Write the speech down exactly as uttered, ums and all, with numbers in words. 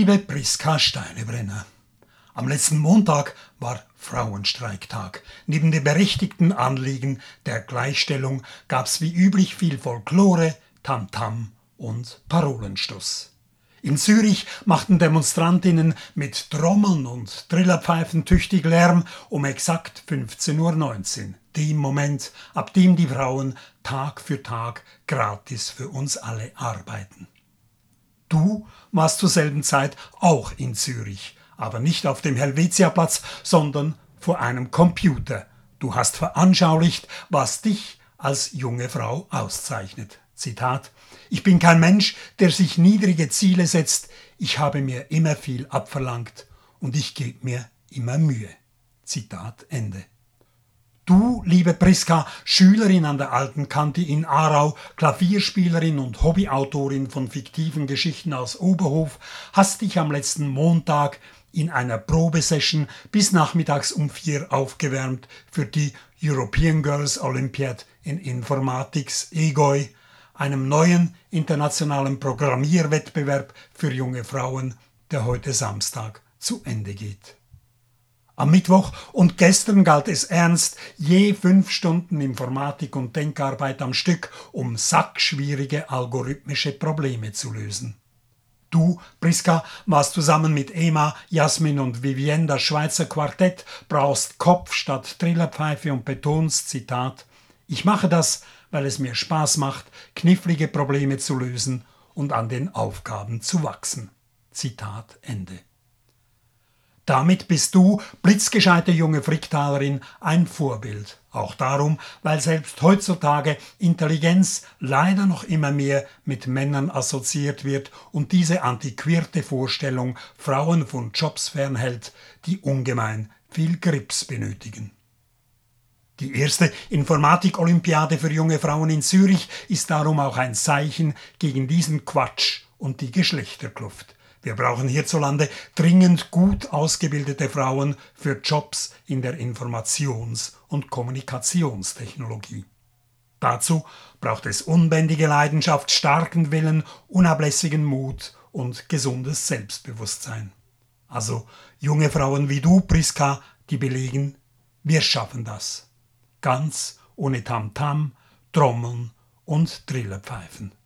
Liebe Priska Steinebrenner, am letzten Montag war Frauenstreiktag. Neben den berechtigten Anliegen der Gleichstellung gab's wie üblich viel Folklore, Tamtam und Parolenstoß. In Zürich machten Demonstrantinnen mit Trommeln und Trillerpfeifen tüchtig Lärm um exakt fünfzehn Uhr neunzehn, dem Moment, ab dem die Frauen Tag für Tag gratis für uns alle arbeiten. Du warst zur selben Zeit auch in Zürich, aber nicht auf dem Helvetiaplatz, sondern vor einem Computer. Du hast veranschaulicht, was dich als junge Frau auszeichnet. Zitat: Ich bin kein Mensch, der sich niedrige Ziele setzt. Ich habe mir immer viel abverlangt und ich gebe mir immer Mühe. Zitat Ende. Du, liebe Priska, Schülerin an der Alten Kante in Aarau, Klavierspielerin und Hobbyautorin von fiktiven Geschichten aus Oberhof, hast dich am letzten Montag in einer Probesession bis nachmittags um vier aufgewärmt für die European Girls Olympiad in Informatics E G O I, einem neuen internationalen Programmierwettbewerb für junge Frauen, der heute Samstag zu Ende geht. Am Mittwoch und gestern galt es ernst, je fünf Stunden Informatik und Denkarbeit am Stück, um sackschwierige algorithmische Probleme zu lösen. Du, Priska, warst zusammen mit Ema, Jasmin und Vivienne das Schweizer Quartett, brauchst Kopf statt Trillerpfeife und betonst, Zitat: Ich mache das, weil es mir Spaß macht, knifflige Probleme zu lösen und an den Aufgaben zu wachsen. Zitat Ende. Damit bist du, blitzgescheite junge Fricktalerin, ein Vorbild. Auch darum, weil selbst heutzutage Intelligenz leider noch immer mehr mit Männern assoziiert wird und diese antiquierte Vorstellung Frauen von Jobs fernhält, die ungemein viel Grips benötigen. Die erste Informatik-Olympiade für junge Frauen in Zürich ist darum auch ein Zeichen gegen diesen Quatsch und die Geschlechterkluft. Wir brauchen hierzulande dringend gut ausgebildete Frauen für Jobs in der Informations- und Kommunikationstechnologie. Dazu braucht es unbändige Leidenschaft, starken Willen, unablässigen Mut und gesundes Selbstbewusstsein. Also junge Frauen wie du, Priska, die belegen, wir schaffen das. Ganz ohne Tamtam, Trommeln und Trillerpfeifen.